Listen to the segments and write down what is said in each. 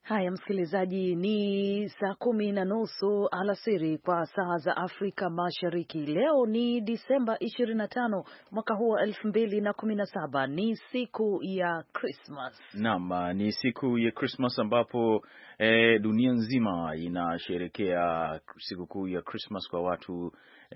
Haya msikilizaji, ni saa 10:30 alasiri kwa saa za Afrika Mashariki. Leo ni Disemba 25 mwaka huu wa 2017. Ni siku ya Christmas. Naam, ni siku ya Christmas ambapo dunia nzima inasherehekea sikukuu ya Christmas kwa watu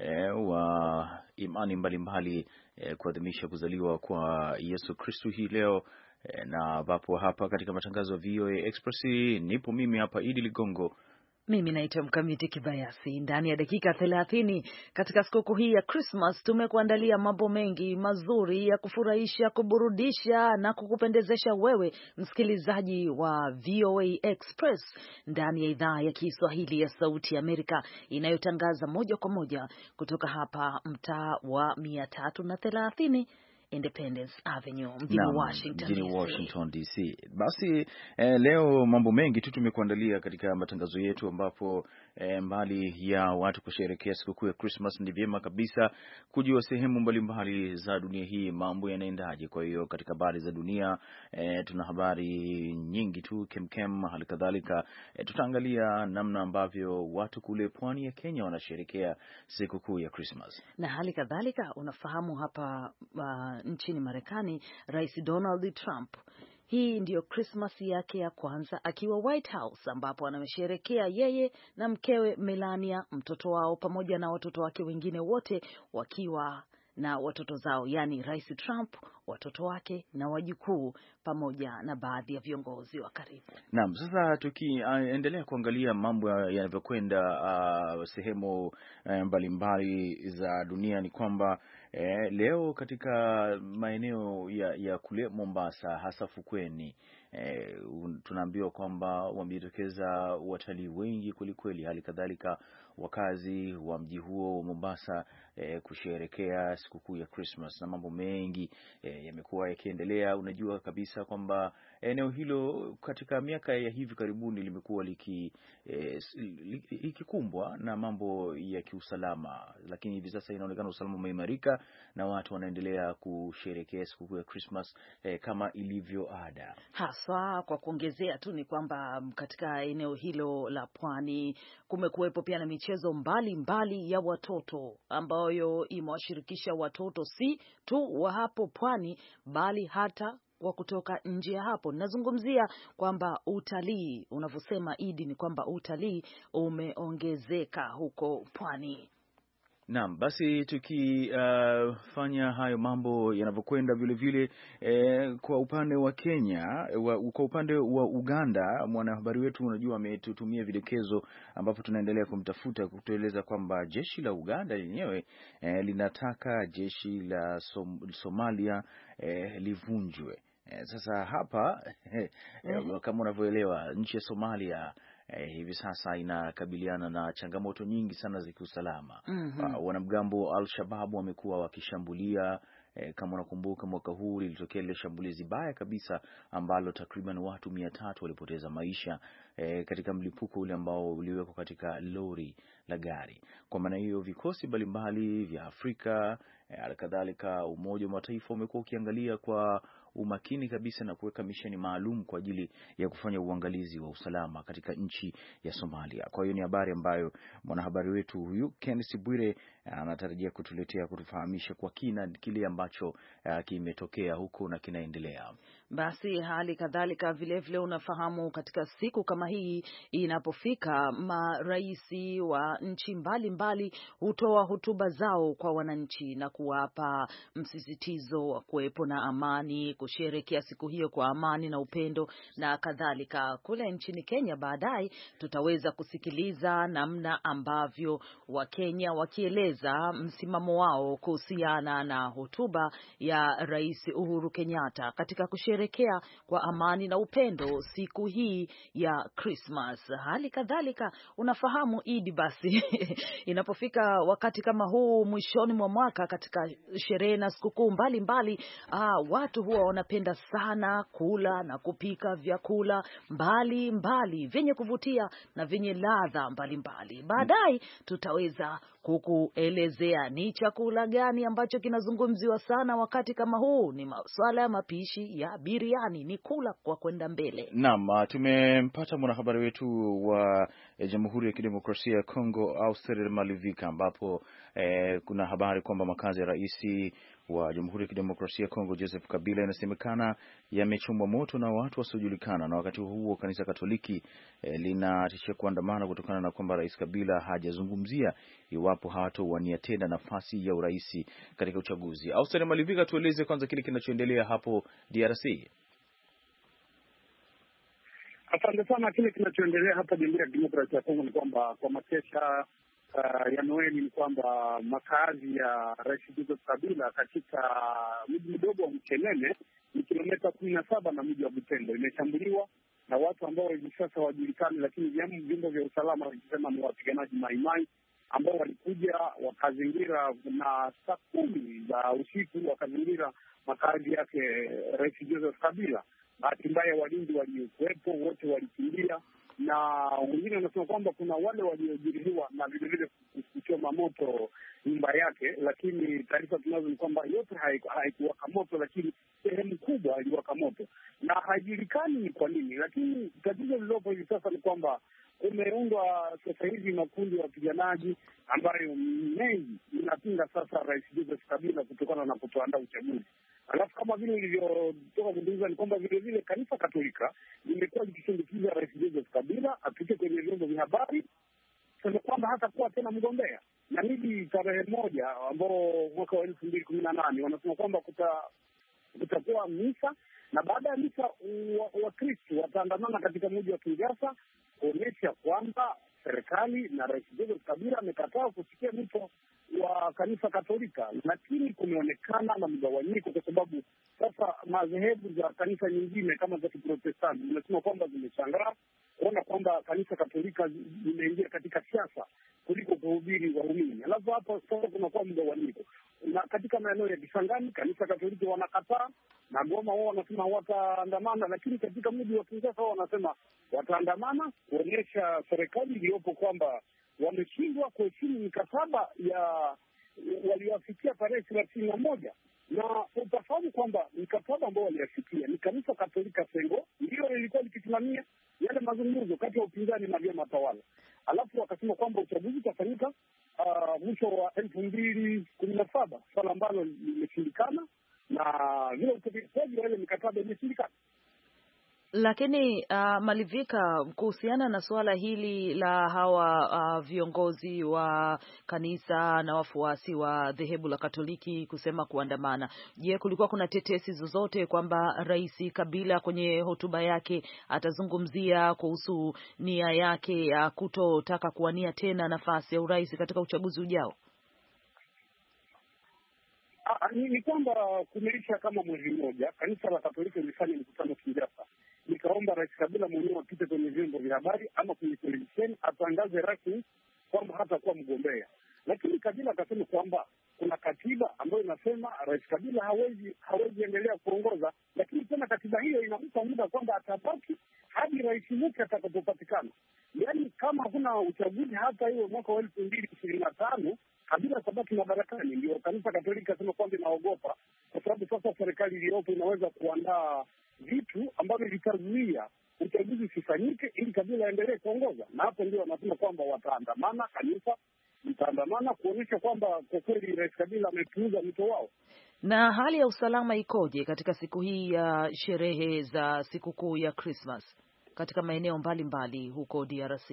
wa imani mbalimbali kuadhimisha kuzaliwa kwa Yesu Kristo hii leo. Na ambapo hapa katika matangazo ya VOA Express nipo mimi hapa Idi Ligongo. Mimi naitwa Mkamiti Kibayasi. Ndani ya dakika 30 katika sikukuu hii ya Christmas tumekuandalia mambo mengi mazuri ya kufurahisha, kuburudisha na kukupendezesha wewe msikilizaji wa VOA Express ndani ya idhaa ya Kiswahili ya Sauti ya Amerika inayotangaza moja kwa moja kutoka hapa mtaa wa 330 Independence Avenue mjini Washington DC. Basi leo mambo mengi tu tumekuandalia katika matangazo yetu, ambapo mbali ya watu kusherehekea sikukuu ya Christmas, ni vyema kabisa kujua sehemu mbalimbali za dunia hii mambo yanaendaje. Kwa hiyo katika habari za dunia tuna habari nyingi tu kemkem. Hali kadhalika tutaangalia namna ambavyo watu kule pwani ya Kenya wanasherehekea sikukuu ya Christmas, na hali kadhalika unafahamu hapa nchini Marekani, Rais Donald Trump, hii ndiyo Christmas yake ya kwanza akiwa White House, ambapo anamsherehekea yeye na mkewe Melania, mtoto wao pamoja na watoto wake wengine wote wakiwa na watoto zao, yani Rais Trump, watoto wake na wajukuu pamoja na baadhi ya viongozi wa karibu. Naam, sasa tukiendelea kuangalia mambo yanavyokwenda sehemu mbalimbali za dunia, ni kwamba leo katika maeneo ya kule Mombasa, hasa fukweni, tunaambiwa kwamba wamejitokeza watalii wengi kwelikweli. Hali kadhalika wakazi wa mji huo wa Mombasa kusherehekea sikukuu ya Christmas, na mambo mengi yamekuwa yakiendelea. Unajua kabisa kwamba eneo hilo katika miaka ya hivi karibuni limekuwa likikumbwa na mambo ya kiusalama, lakini hivi sasa inaonekana usalama umeimarika na watu wanaendelea kusherehekea sikukuu ya Christmas kama ilivyo ada. Haswa kwa kuongezea tu ni kwamba katika eneo hilo la pwani kumekuwepo pia na michezo mbali ya watoto ambayo imewashirikisha watoto si tu wa hapo pwani bali hata wa kutoka nje ya hapo. Nazungumzia kwamba utalii, unavyosema Idi, ni kwamba utalii umeongezeka huko pwani. Naam, basi tukifanya hayo mambo yanavyokwenda, vile vile kwa upande wa Kenya, kwa upande wa Uganda, mwanahabari wetu unajua ametutumia videkezo, ambapo tunaendelea kumtafuta kutueleza kwamba jeshi la Uganda lenyewe linataka jeshi la Somalia livunjwe. Sasa hapa kama unavyoelewa, nchi ya Somalia hivi sasa inakabiliana na changamoto nyingi sana za kiusalama. Wanamgambo wa Al-Shabaab wamekuwa wakishambulia. Kama unakumbuka, mwaka huu lilitokea ile shambulizi baya kabisa ambalo takriban watu 300 walipoteza maisha katika mlipuko ule ambao uliwekwa katika lori la gari. Kwa maana hiyo, vikosi mbalimbali vya Afrika, halikadhalika Umoja wa Mataifa umekuwa ukiangalia kwa umakini kabisa na kuweka misheni maalum kwa ajili ya kufanya uangalizi wa usalama katika nchi ya Somalia. Kwa hiyo ni habari ambayo mwanahabari wetu huyu Kenneth Bwire anatarajia kutuletea, kutufahamisha kwa kina kile ambacho kimetokea huko na kinaendelea. Basi hali kadhalika vile vile unafahamu, katika siku kama hii inapofika, maraisi wa nchi mbalimbali hutoa hotuba zao kwa wananchi na kuwapa msisitizo wa kuwepo na amani, kusherehekea siku hiyo kwa amani na upendo na kadhalika. Kule nchini Kenya baadaye tutaweza kusikiliza namna ambavyo Wakenya wakieleza msimamo wao kuhusiana na hotuba ya Rais Uhuru Kenyatta katika kusherehekea kwa amani na upendo siku hii ya Christmas. Hali kadhalika unafahamu Idi, basi inapofika wakati kama huu mwishoni mwa mwaka, katika sherehe na sikukuu mbalimbali, watu huwa wanapenda sana kula na kupika vyakula mbalimbali vyenye kuvutia na vyenye ladha mbalimbali. Baadaye tutaweza kukuelezea ni chakula gani ambacho kinazungumziwa sana wakati kama huu. Ni masuala ya mapishi ya biriani, ni kula kwa kwenda mbele. Naam, tumempata mwanahabari wetu wa Jamhuri ya Kidemokrasia ya Kongo, Auster Malivika, ambapo kuna habari kwamba makazi ya rais wa Jamhuri ya Kidemokrasia ya Kongo Joseph Kabila inasemekana yamechomwa moto na watu wasiojulikana, na wakati huo kanisa Katoliki linatishia kuandamana kutokana na kwamba Rais Kabila hajazungumzia iwapo hawatowania tena nafasi ya urais katika uchaguzi. Auster Malivika, tueleze kwanza kile kinachoendelea hapo DRC. Asante sana. Kile kinachoendelea hapa Jamhuri ya Kidemokrasia ya Kongo ni kwamba kwa makesha ya Noeli ni kwamba makazi ya Rais Joseph Kabila katika mji mdogo wa Mchenene, ni kilomita 17 na mji wa Butembo, imeshambuliwa na watu ambao hivi sasa hawajulikani, lakini vyombo vya usalama vikisema ni wapiganaji Maimai ambao walikuja wakazingira, na saa 10 za usiku wakazingira makazi yake Rais Joseph Kabila. Bahati mbaya walinzi waliokuwepo wote walikimbia, na wengine wanasema kwamba kuna wale waliojeruhiwa na vilevile kuchoma moto nyumba yake, lakini taarifa tunazo ni kwamba yote haikuwaka moto, lakini sehemu kubwa iliwaka moto na haijulikani ni kwa nini. Lakini tatizo lililopo hivi sasa ni kwamba kumeundwa sasa hivi makundi ya wapiganaji ambayo mengi inapinga sasa Rais Joseph Kabila kutokana na kutoandaa uchaguzi. Alafu kama vile ilivyotoka kuzungumza ni kwamba vile vile kanisa Katolika limekuwa likishindikiza Rais Joseph Kabila apite kwenye vyombo vya habari sema kwamba hatakuwa tena mgombea, na hili tarehe 1 ambao mwaka wa 2018 wanasema kwamba kutakuwa misa, na baada ya misa Wakristo wataandamana katika mji wa Kinshasa kuonyesha kwamba serikali na Rais Joseph Kabila amekataa kusikia mwito wa kanisa Katolika. Lakini kumeonekana na mgawanyiko, kwa sababu sasa madhehebu za kanisa nyingine kama za Kiprotestanti zinasema kwamba zimeshangaa kuona kwamba kanisa Katolika limeingia katika siasa kuliko kuhubiri waumini. Alafu hapo sasa kunakuwa mgawanyiko, na katika maeneo ya Kisangani kanisa Katoliki wanakataa, na Goma wao wanasema wataandamana, lakini katika mji wa Kinshasa wao wanasema wataandamana kuonyesha serikali iliyopo kwamba wameshindwa kuheshimu mikataba ya walioafikia tarehe 31, na utafahamu kwamba mikataba ambao waliafikia ni kanisa Katolika Sengo ndio lilikuwa likisimamia yale mazungumzo kati ya upinzani na vyama tawala. Alafu wakasema kwamba uchaguzi utafanyika mwisho wa 2017, swala ambalo limeshindikana, na vile utekelezaji wa ile mikataba imeshindikana. Lakini Malivika, kuhusiana na suala hili la hawa viongozi wa kanisa na wafuasi wa dhehebu la Katoliki kusema kuandamana, je, kulikuwa kuna tetesi zozote kwamba Rais Kabila kwenye hotuba yake atazungumzia kuhusu nia yake ya kutotaka kuwania tena nafasi ya urais katika uchaguzi ujao? Ni kwamba kumeisha kama mwezi mmoja kanisa la Katoliki lilifanya mkutano Kinshasa, nikaomba Rais Kabila mwenyewe apite kwenye vyombo vya habari ama kwenye televisheni atangaze rasmi kwamba hatakuwa mgombea. Lakini Kabila akasema kwamba kuna katiba ambayo inasema Rais Kabila hawezi endelea kuongoza, lakini tena katiba hiyo inampa muda kwamba atabaki hadi rais mpya atakapopatikana. Yaani kama hakuna uchaguzi hata hiyo mwaka wa 2025 Kabila atabaki madarakani. Ndio kanisa Katoliki asema kwamba inaogopa, kwa sababu sasa serikali iliyopo inaweza kuandaa vitu ambavyo vitazuia uchaguzi usifanyike ili Kabila aendelee kuongoza. Na hapo ndio wanasema kwamba wataandamana, kanisa mtaandamana kuonyesha kwamba kwa kweli Rais Kabila amepuuza mwito wao. Na hali ya usalama ikoje katika siku hii ya sherehe za sikukuu ya Christmas katika maeneo mbalimbali huko DRC?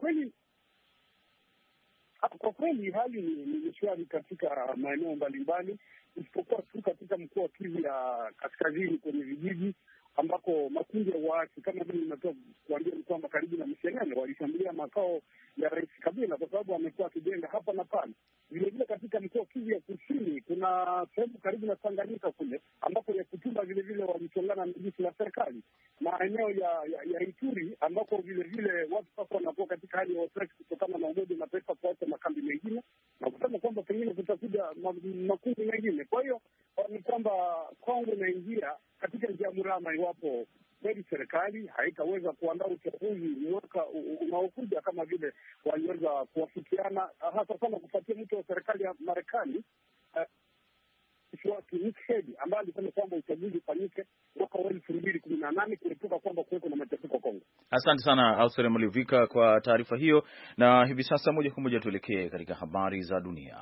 Kwa kweli hali ni shwari katika maeneo mbalimbali, isipokuwa tu katika mkoa wa Kivu ya Kaskazini kwenye vijiji ambako makundi ya waasi kama vile nimetoa kuambia ni kwamba karibu na Mshenene walishambulia makao ya Rais Kabila kwa sababu amekuwa akijenga hapa na pale. Vilevile katika mkoa wa Kivu ya Kusini kuna sehemu karibu na Tanganyika kule ambako ya Kutumba vilevile walichongana na jeshi la serikali, na eneo ya Ituri ambako vilevile watu sasa wanakuwa katika hali ya wasiwasi kutokana na Umoja wa Mataifa kuacha makambi mengine na kusema kwamba pengine kutakuja makundi mengine. Kwa hiyo ni kwamba Kongo inaingia katika njia mrama iwapo kweli serikali haitaweza kuandaa uchaguzi mwaka unaokuja kama vile waliweza kuwafikiana, hasa sana kufuatia mtu wa serikali ya Marekani ambaye alisema kwamba uchaguzi ufanyike mwaka mwaka wa 2018 kuepuka kwamba kuweko na machafuko Kongo. Asante sana Ausere Malivika kwa taarifa hiyo, na hivi sasa moja kwa moja tuelekee katika habari za dunia.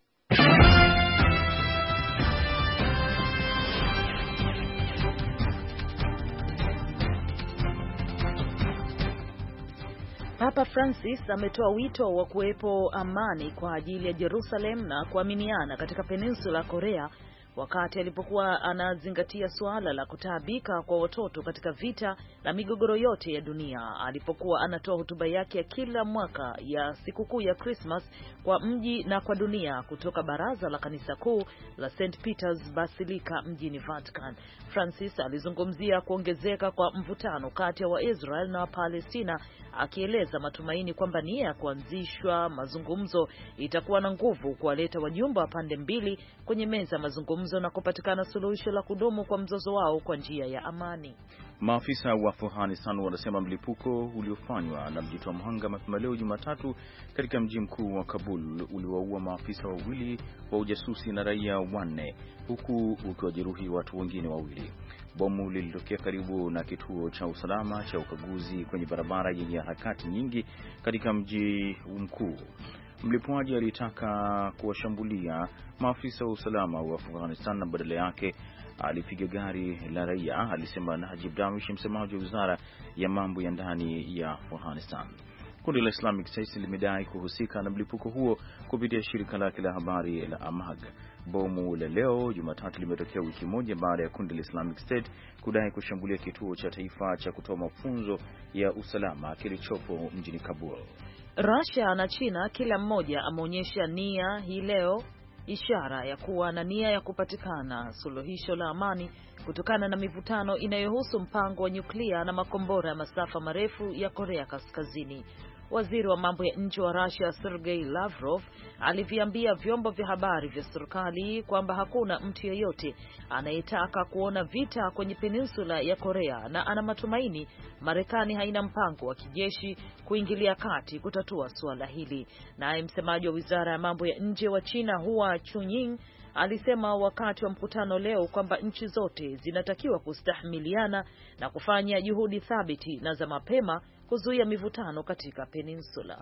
Papa Francis ametoa wito wa kuwepo amani kwa ajili ya Jerusalem na kuaminiana katika peninsula ya Korea wakati alipokuwa anazingatia suala la kutaabika kwa watoto katika vita na migogoro yote ya dunia alipokuwa anatoa hotuba yake ya kila mwaka ya sikukuu ya Christmas kwa mji na kwa dunia kutoka baraza la kanisa kuu la St. Peter's Basilica mjini Vatican. Francis alizungumzia kuongezeka kwa mvutano kati ya Waisrael na Wapalestina, akieleza matumaini kwamba nia ya kuanzishwa mazungumzo itakuwa na nguvu kuwaleta wajumbe wa pande mbili kwenye meza mazungumzo na kupatikana suluhisho la kudumu kwa mzozo wao kwa njia ya amani. Maafisa wa Afghanistan wanasema mlipuko uliofanywa na mjitoa mhanga mapema leo Jumatatu katika mji mkuu wa Kabul uliwaua maafisa wawili wa ujasusi na raia 4 huku ukiwajeruhi watu wengine wawili. Bomu lilitokea karibu na kituo cha usalama cha ukaguzi kwenye barabara yenye harakati nyingi katika mji mkuu. Mlipuaji alitaka kuwashambulia maafisa wa usalama wa Afghanistan na badala yake alipiga gari la raia, alisema Najib Darwish, msemaji wa wizara ya mambo ya ndani ya Afghanistan. Kundi la Islamic State limedai kuhusika na mlipuko huo kupitia shirika lake la habari la Amag. Bomu la leo Jumatatu limetokea wiki moja baada ya kundi la Islamic State kudai kushambulia kituo cha taifa cha kutoa mafunzo ya usalama kilichopo mjini Kabul. Russia na China kila mmoja ameonyesha nia hii leo, ishara ya kuwa na nia ya kupatikana suluhisho la amani kutokana na mivutano inayohusu mpango wa nyuklia na makombora ya masafa marefu ya Korea Kaskazini. Waziri wa mambo ya nje wa Russia Sergei Lavrov aliviambia vyombo vya habari vya serikali kwamba hakuna mtu yeyote anayetaka kuona vita kwenye peninsula ya Korea na ana matumaini Marekani haina mpango wa kijeshi kuingilia kati kutatua suala hili. Naye msemaji wa wizara ya mambo ya nje wa China Hua Chunying alisema wakati wa mkutano leo kwamba nchi zote zinatakiwa kustahimiliana na kufanya juhudi thabiti na za mapema kuzuia mivutano katika peninsula.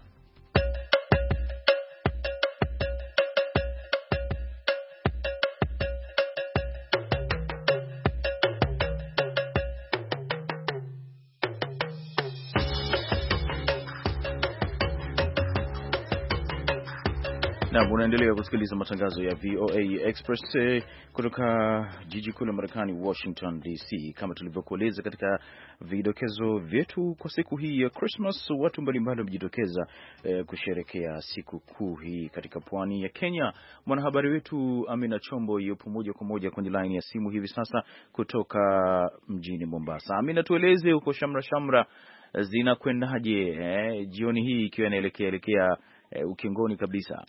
Na unaendelea kusikiliza matangazo ya VOA Express kutoka jiji kuu la Marekani, Washington DC. Kama tulivyokueleza katika vidokezo vyetu, kwa siku hii ya Christmas watu mbalimbali wamejitokeza kusherehekea siku kuu hii katika pwani ya Kenya. Mwanahabari wetu Amina Chombo yupo moja kwa moja kwenye line ya simu hivi sasa kutoka mjini Mombasa. Amina, tueleze huko shamra zinakwendaje jioni hii ikiwa inaelekea ukingoni kabisa?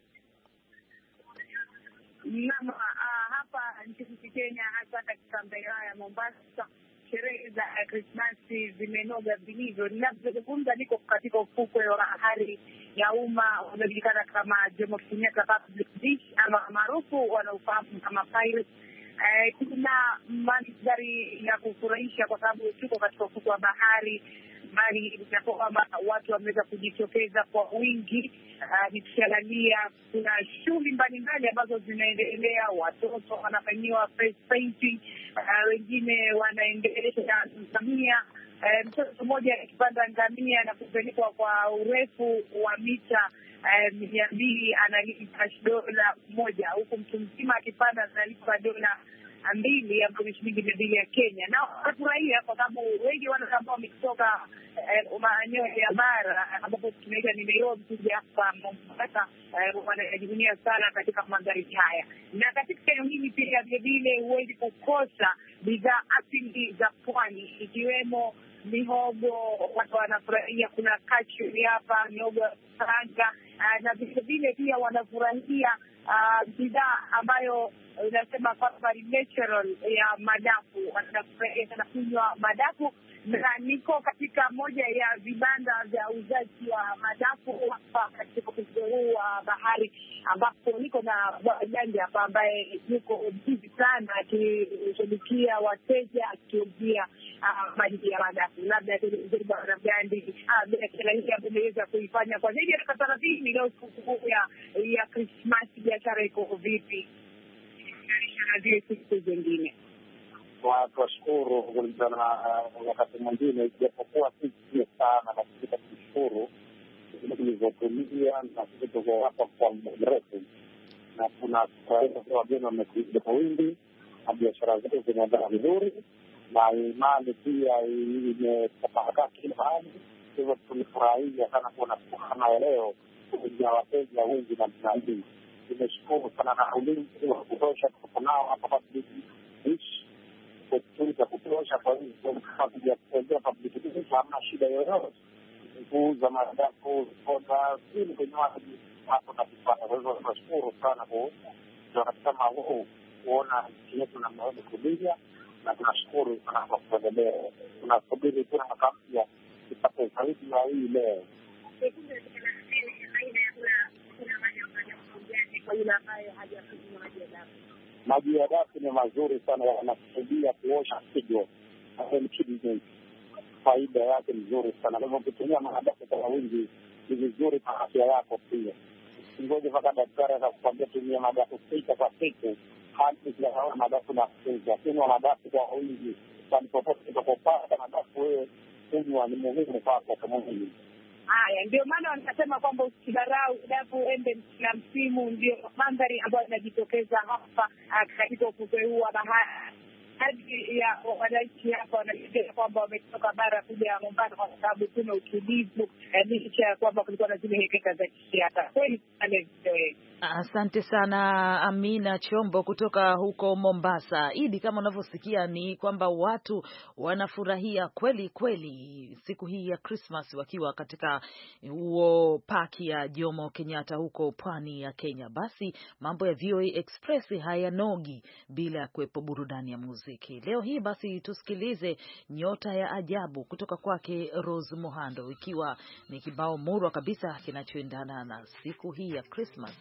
Naam, hapa nchini Kenya, hasa katika wilaya ya Mombasa, sherehe za Krismasi zimenoga vilivyo. Ninapozungumza niko katika ufukwe wa bahari ya umma unaojulikana kama Jomo Kenyatta Public Beach ama maarufu wanaofahamu kama Pirate. Kuna mandhari ya kufurahisha kwa sababu tuko katika ufukwe wa bahari, bali inakuwa kwamba watu wameweza kujitokeza kwa wingi. Nikiangalia kuna shughuli mbalimbali ambazo zinaendelea, watoto wanafanyiwa face painting, wengine wanaendelea ngamia. Mtoto mmoja akipanda ngamia na kupelekwa kwa urefu wa mita 200 analipa $1, huku mtu mzima akipanda analipa $2 ambayo ni shilingi 200 ya Kenya. Na wanafurahia kwa sababu wengi wale ambao wametoka maeneo ya bara ambapo tunaita ni Nairobi kuja hapa Mombasa wanajivunia sana katika mandhari haya. Na katika eneo hili pia vile huwezi kukosa bidhaa asili za pwani ikiwemo mihogo, watu wanafurahia. Kuna kachuri hapa, mihogo ya karanga, na vile pia wanafurahia bidhaa ambayo unasema kwamba natural ya madafu. Wanafurahia sana kunywa madafu, na niko katika moja ya vibanda vya uzaji wa madafu hapa katika ufukwe huu wa bahari ambapo niko na Bwana Janja hapa ambaye yuko busy sana akishughulikia wateja, akiuzia maji ya madafu. Labda Bwana Gandi biashara hii ameweza kuifanya kwa zaidi ya miaka 30. Leo siku ya Christmas, biashara iko vipi na zile siku zingine? Tunashukuru kulingana na wakati mwingine, ijapokuwa si sana, lakini tunashukuru tulivyotumia na sisi tuko hapa kwa muda mrefu, na tunafurahia kwa wageni wamekuja kwa wingi na biashara zetu zinaendelea vizuri na imani pia imetapakaa kila mahali. Hivyo tulifurahia sana kuona kama leo kuna wateja wengi na tunahidi. Nimeshukuru sana na ulinzi wa kutosha tuko nao hapa kwa bichi za kutosha, kwa hivyo kuja kutembea public beach hamna shida yoyote. Kuuza madafu, soda, ili vinywaji hapo na kupata. Kwa hivyo tunashukuru sana kwa kama huu kuona nchi yetu na mnaenda kulia, na tunashukuru sana kwa kuendelea. Tunasubiri kuna makampia tupate zaidi ya hii leo. Maji ya dafu ni mazuri sana, yanasaidia kuosha figo. Faida yake nzuri sana. Kwa hivyo ukitumia madafu kwa wingi ni vizuri kwa afya yako pia. Ngoja mpaka daktari atakwambia tumia madafu 6 kwa siku, hadi unaona madafu na kuja. Kunywa madafu kwa wingi, kwani popote unapopata madafu wewe kunywa ni muhimu kwako kama mwili. Haya ndio maana wanasema kwamba usidharau dafu, ende na msimu. Ndio mandhari ambayo inajitokeza hapa katika ufukwe huu wa bahari. Hadi ya wananchi hapa wanajua kwamba wametoka bara kuja Mombasa kwa sababu kuna utulivu, licha ya kwamba kulikuwa na zile hekeka za kisiasa. Kweli pale. Asante sana Amina Chombo kutoka huko Mombasa. Idi, kama unavyosikia ni kwamba watu wanafurahia kweli kweli siku hii ya Christmas wakiwa katika huo paki ya Jomo Kenyatta huko pwani ya Kenya. Basi mambo ya VOA Express hayanogi bila ya kuwepo burudani ya muziki. Leo hii basi tusikilize Nyota ya Ajabu kutoka kwake Rose Muhando, ikiwa ni kibao murwa kabisa kinachoendana na siku hii ya Christmas.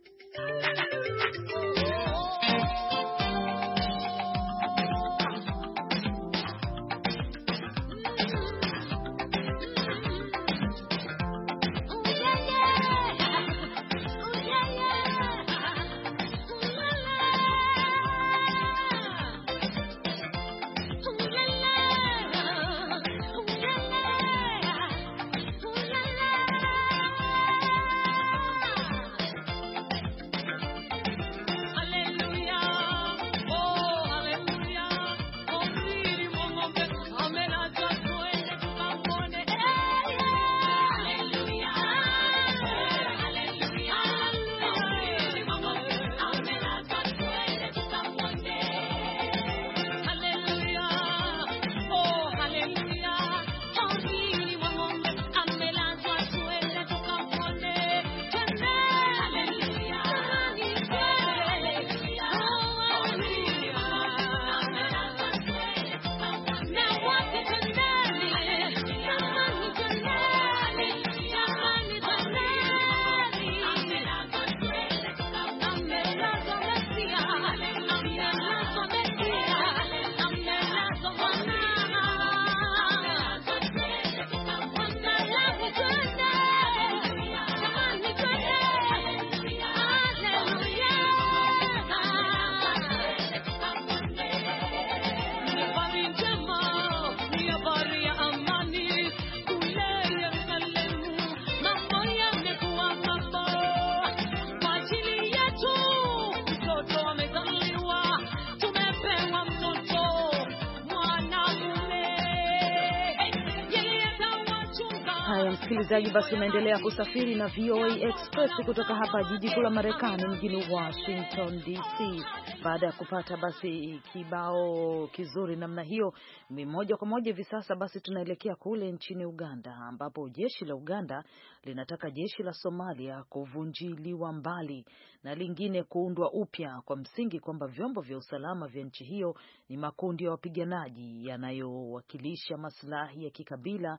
Msikilizaji, basi unaendelea kusafiri na VOA Express kutoka hapa jiji kuu la Marekani, mjini Washington DC. Baada ya kupata basi kibao kizuri namna hiyo, moja kwa moja hivi sasa basi tunaelekea kule nchini Uganda, ambapo jeshi la Uganda linataka jeshi la Somalia kuvunjiliwa mbali na lingine kuundwa upya kwa msingi kwamba vyombo vya usalama vya nchi hiyo ni makundi ya wapiganaji yanayowakilisha maslahi ya kikabila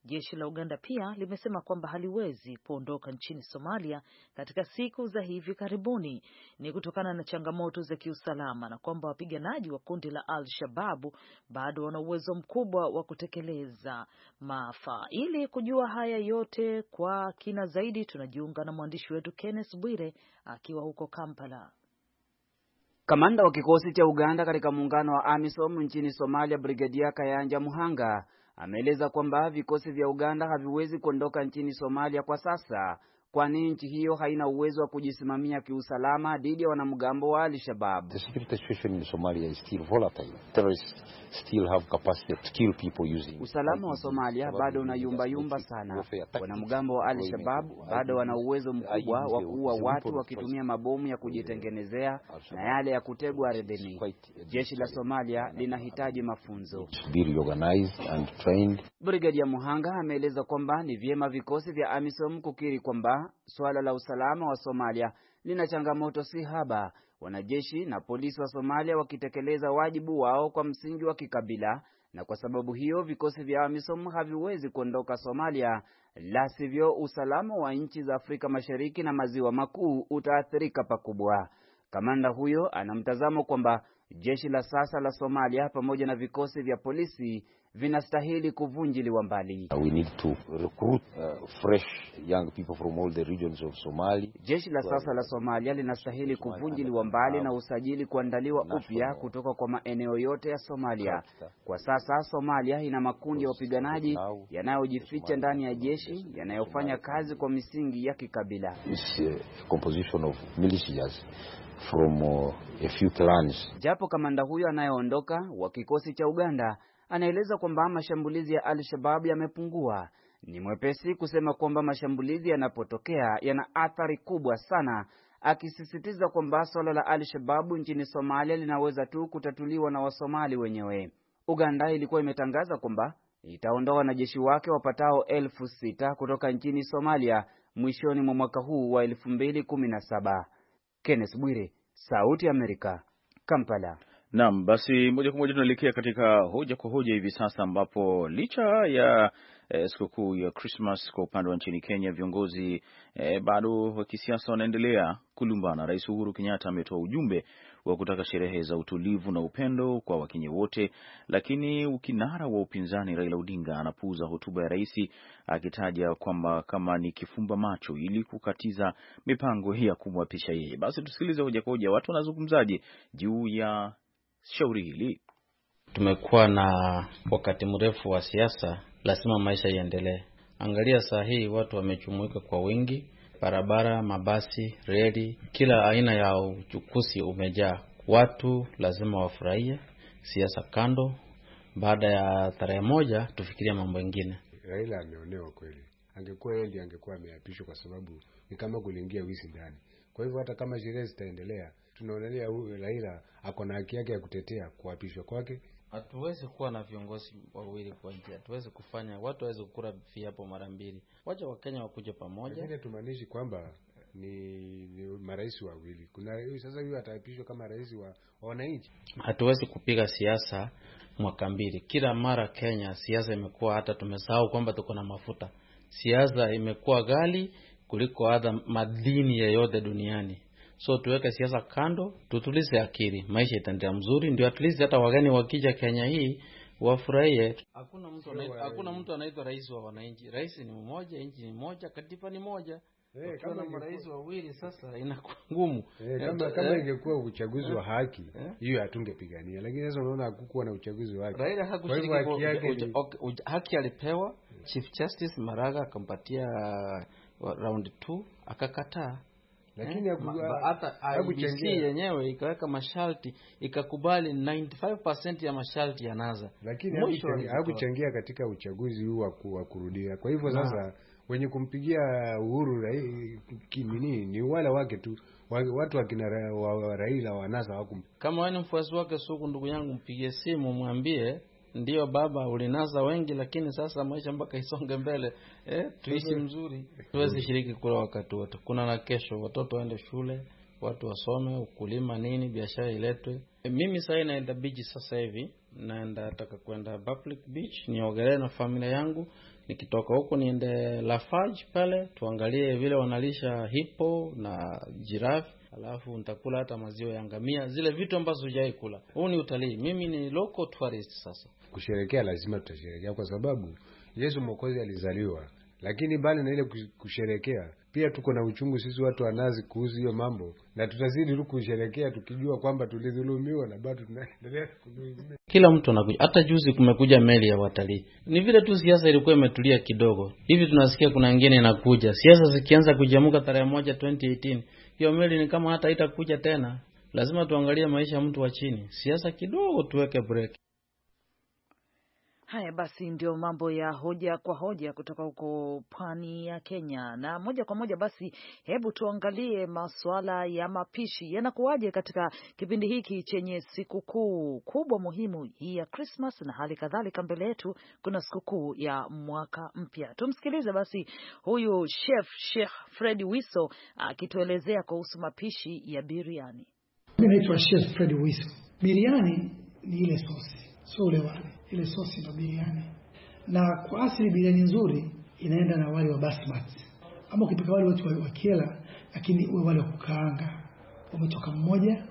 Jeshi la Uganda pia limesema kwamba haliwezi kuondoka nchini Somalia katika siku za hivi karibuni ni kutokana na changamoto za kiusalama na kwamba wapiganaji wa kundi la Al-Shabaab bado wana uwezo mkubwa wa kutekeleza maafa. Ili kujua haya yote kwa kina zaidi, tunajiunga na mwandishi wetu Kenneth Bwire akiwa huko Kampala. Kamanda wa kikosi cha Uganda katika muungano wa AMISOM nchini Somalia, Brigadia Kayanja Muhanga, ameeleza kwamba vikosi vya Uganda haviwezi kuondoka nchini Somalia kwa sasa, kwani nchi hiyo haina uwezo wa kujisimamia kiusalama dhidi ya wanamgambo wa Al-Shabaab. The security situation in Somalia is still volatile. Terrorists still have capacity to kill people using. Usalama wa Somalia bado unayumba sana. Wanamgambo wa Al-Shabaab bado wana uwezo mkubwa wa kuua watu wakitumia mabomu ya kujitengenezea na yale ya kutegwa ardhini. Jeshi la Somalia linahitaji mafunzo. Be reorganized and trained. Brigadia Muhanga ameeleza kwamba ni vyema vikosi vya AMISOM kukiri kwamba swala la usalama wa Somalia lina changamoto si haba, wanajeshi na polisi wa Somalia wakitekeleza wajibu wao kwa msingi wa kikabila, na kwa sababu hiyo vikosi vya AMISOM haviwezi kuondoka Somalia, la sivyo usalama wa nchi za Afrika Mashariki na Maziwa Makuu utaathirika pakubwa. Kamanda huyo anamtazamo kwamba jeshi la sasa la Somalia pamoja na vikosi vya polisi vinastahili kuvunjiliwa mbali. We need to recruit fresh young people from all the regions of Somalia. Jeshi la sasa la Somalia linastahili kuvunjiliwa mbali na usajili kuandaliwa upya kutoka kwa maeneo yote ya Somalia. Kwa sasa Somalia ina makundi ya wapiganaji yanayojificha ndani ya jeshi yanayofanya kazi kwa misingi ya kikabila. It's a composition of militias from a few clans. Japo kamanda huyo anayeondoka wa kikosi cha Uganda anaeleza kwamba mashambulizi ya Al-Shabaab yamepungua, ni mwepesi kusema kwamba mashambulizi yanapotokea yana athari kubwa sana, akisisitiza kwamba swala la Al-Shabaab nchini Somalia linaweza tu kutatuliwa na Wasomali wenyewe. Uganda ilikuwa imetangaza kwamba itaondoa wanajeshi wake wapatao 6,000 kutoka nchini Somalia mwishoni mwa mwaka huu wa 2017. Kenneth Bwire, Sauti ya Amerika, Kampala. Naam, basi moja kwa moja tunaelekea katika hoja kwa hoja hivi sasa, ambapo licha ya sikukuu ya Christmas kwa upande wa nchini Kenya, viongozi bado wa kisiasa wanaendelea kulumbana. Rais Uhuru Kenyatta ametoa ujumbe wa kutaka sherehe za utulivu na upendo kwa Wakenya wote, lakini ukinara wa upinzani Raila Odinga anapuuza hotuba ya rais, akitaja kwamba kama ni kifumba macho ili kukatiza mipango ya kumwapisha yeye. Basi tusikilize hoja kwa hoja, watu wanazungumzaje juu ya shauri hili. Tumekuwa na wakati mrefu wa siasa, lazima maisha iendelee. Angalia saa hii watu wamejumuika kwa wingi, barabara, mabasi, reli, kila aina ya uchukuzi umejaa. Watu lazima wafurahie, siasa kando. Baada ya tarehe 1 tufikirie mambo mengine. Raila ameonewa kweli. Angekuwa yeye angekuwa ameapishwa, kwa sababu ni kama kuliingia wizi ndani. Kwa hivyo hata kama sherehe zitaendelea, tunaonelea huyu Raila ako na haki yake ya kutetea kuapishwa kwake. Hatuwezi kuwa na viongozi wawili kwa nchi. Hatuwezi kufanya watu waweze kukula viapo mara mbili. Wacha Wakenya wakuje pamoja. Lakini tumaanishi kwamba ni marais wawili. Kuna sasa huyu ataapishwa kama rais wa wananchi. Hatuwezi kupiga siasa mwaka mbili. Kila mara Kenya siasa imekuwa, hata tumesahau kwamba tuko na mafuta. Siasa imekuwa ghali kuliko hata madini yote duniani. So tuweke siasa kando, tutulize akili, maisha itaendelea mzuri, ndio at least hata wageni wakija Kenya hii wafurahie. Hakuna mtu anaitwa rais wa wananchi. Rais ni mmoja, nchi ni moja, katiba ni moja. Kama marais wawili sasa inakuwa ngumu. Kama ingekuwa uchaguzi wa haki, hiyo hatungepigania. Lakini sasa unaona hakukuwa na uchaguzi wa haki. Raila hakushiriki haki alipewa. Chief Justice Maraga akampatia round 2 akakataa. Lakini hata IEBC yenyewe ikaweka masharti, ikakubali 95% ya masharti ya NASA. Lakini hakuchangia katika uchaguzi huu wa kurudia. Kwa hivyo sasa wenye kumpigia Uhuru ni wale wake tu. Watu wakina Raila wa NASA hawakum. Kama wewe ni mfuasi wake sugu, ndugu yangu, mpigie simu mwambie ndio baba ulinasa wengi, lakini sasa maisha mpaka isonge mbele, tuishi mzuri. Tuwezi shiriki kula wakati wote. Kuna na kesho, watoto waende shule, watu wasome, ukulima nini, biashara iletwe. Mimi sasa naenda beach sasa hivi, naenda nataka kwenda public beach niogelee na familia yangu. Nikitoka huko niende Lafarge pale tuangalie vile wanalisha hippo na giraffe, alafu nitakula hata maziwa ya ngamia, zile vitu ambazo hujai kula. Huu ni utalii. Mimi ni local tourist sasa. Kusherehekea lazima tutasherehekea kwa sababu Yesu Mwokozi alizaliwa. Lakini bali na ile kusherehekea, pia tuko na uchungu sisi watu wa Nazi kuhusu hiyo mambo, na tutazidi tu kusherehekea tukijua kwamba tulidhulumiwa na bado tunaendelea kudhulumiwa. Kila mtu anakuja. Hata juzi kumekuja meli ya watalii. Ni vile tu siasa ilikuwa imetulia kidogo. Hivi tunasikia kuna nyingine inakuja. Siasa zikianza kujamuka tarehe 1 2018, hiyo meli ni kama hata haitakuja tena. Lazima tuangalie maisha ya mtu wa chini. Siasa kidogo tuweke break. Haya basi, ndio mambo ya hoja kwa hoja kutoka huko pwani ya Kenya. Na moja kwa moja basi, hebu tuangalie masuala ya mapishi yanakuwaje katika kipindi hiki chenye sikukuu kubwa muhimu hii ya Christmas, na hali kadhalika mbele yetu kuna sikukuu ya mwaka mpya. Tumsikilize basi huyu Chef Fred Wiso akituelezea kuhusu mapishi ya biriani. Mimi naitwa Chef Fred Wiso. Biriani ni ile sosi, sio ule wali. Ile sosi ndo biriani. Na kwa asili biriani nzuri inaenda na wali wa basmati. Ama ukipika wali wetu wa kiela, lakini uwe wali wa kukaanga. Umetoka mmoja.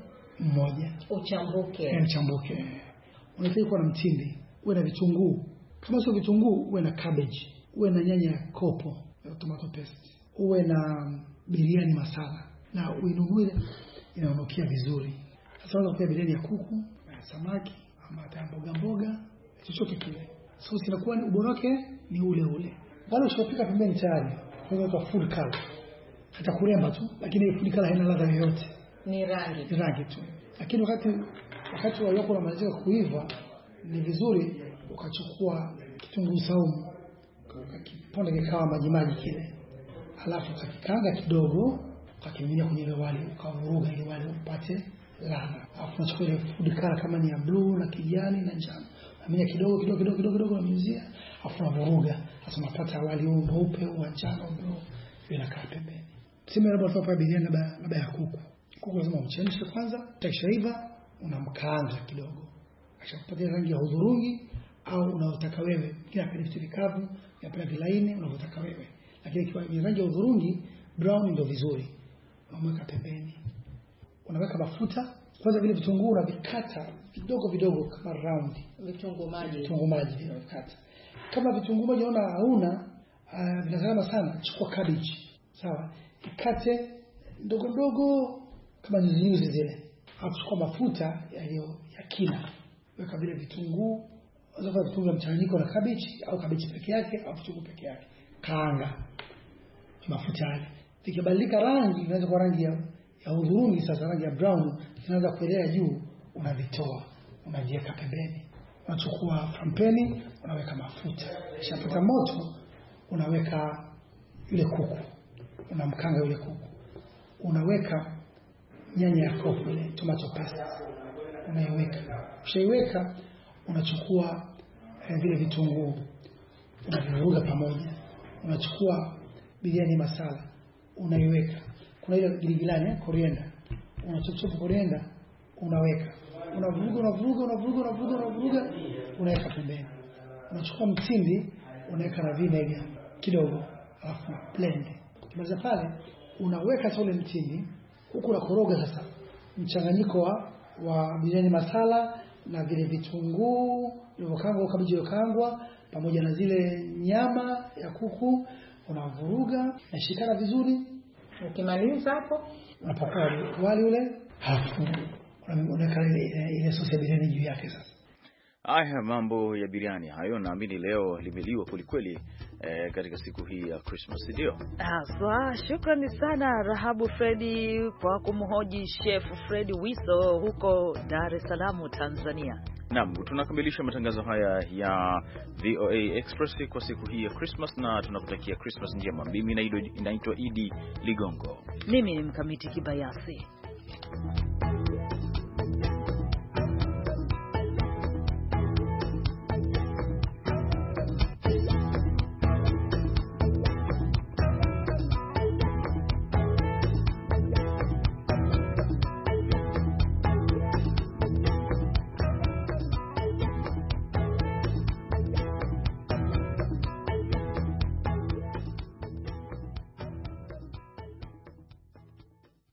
Uchambuke. Unataka kuwa na mtindi, uwe na vitunguu. Kama sio vitunguu, uwe na cabbage, uwe na nyanya ya kopo, tomato paste. Uwe na biriani masala. Na uinunue inaonukia vizuri. Sasa unaweza kupika biriani ya kuku, ya samaki, ama hata mboga, chochote kile. Sosi inakuwa ni ubora wake ni ule. Wale ushopika pembeni tayari. Kwa food color. Hata kuremba tu, lakini food color haina ladha yoyote. Ni rangi tu. Lakini wakati wa yoko unamalizika kuiva, ni vizuri ukachukua kitunguu saumu, ukakiponda kikawa maji kile. Alafu ukakikaanga kidogo, ukakiminia kwenye ile wali, ukavuruga ile wali upate ladha. Alafu unachukua ile food color kama ni ya blue na kijani na njano. Unamenya kidogo unanyunyizia, alafu unavuruga. Sasa unapata wali huu mweupe, wa njano, blue, vinakaa pembeni. Sema labda tunapata biriani labda ya kuku. Kuku lazima umchemshe kwanza, ukishaiva unamkaanga kidogo. Akishapata rangi ya hudhurungi au unaotaka wewe, kila kitu vikavu, yapenda vilaini unavyotaka wewe. Lakini ikiwa ni rangi ya hudhurungi, brown ndio vizuri. Unaweka pembeni. Unaweka mafuta. Kwanza vile vitunguu unavikata vidogo kama round. Vitunguu maji vinakata. Kama vitunguu maji unaona hauna vinazama sana, chukua cabbage. Sawa? Ikate ndogo kama nyuzi zile. Alafu chukua mafuta ya kina. Weka vile vitunguu, unaweza vitunguu mchanganyiko na cabbage au cabbage peke yake au vitunguu peke yake. Kaanga. Mafuta yale. Ikibadilika rangi, inaweza kuwa rangi ya hudhurungi, sasa rangi ya brown inaanza kuelea juu, unavitoa, unaviweka pembeni. Unachukua frampeni, unaweka mafuta. Shapata moto, unaweka yule kuku. Unamkanga yule kuku. Unaweka nyanya ya kopo ile, tomato paste. Unaiweka. Ukishaiweka, unachukua vile vitunguu. Unavivuruga pamoja. Unachukua biriani masala. Unaiweka. Kuna ile giligilani, coriander. Unachukua coriander, unaweka. Unavuruga, unaweka pembeni. Unachukua mtindi, unaweka na vinegar kidogo, alafu blend. Kimaliza pale, unaweka sole mtindi, huku unakoroga sasa mchanganyiko wa biriani masala na vile vitunguu vilivyokaangwa, kabeji iliyokangwa pamoja na zile nyama ya kuku, unavuruga, nashikana vizuri. Ukimaliza hapo, unapaka wali ule, halafu unaweka ile sosi ya biriani juu yake sasa. Haya mambo ya biriani hayo naamini leo limeliwa kwelikweli katika siku hii ya Christmas, ndio. Aswa, shukrani sana Rahabu Fredi kwa kumhoji Chef Fred Wiso huko Dar es Salaam, Tanzania. Naam, tunakamilisha matangazo haya ya VOA Express kwa siku hii ya Christmas, na tunakutakia Christmas njema. Mimi naitwa Idi Ligongo. Mimi ni Mkamiti Kibayasi.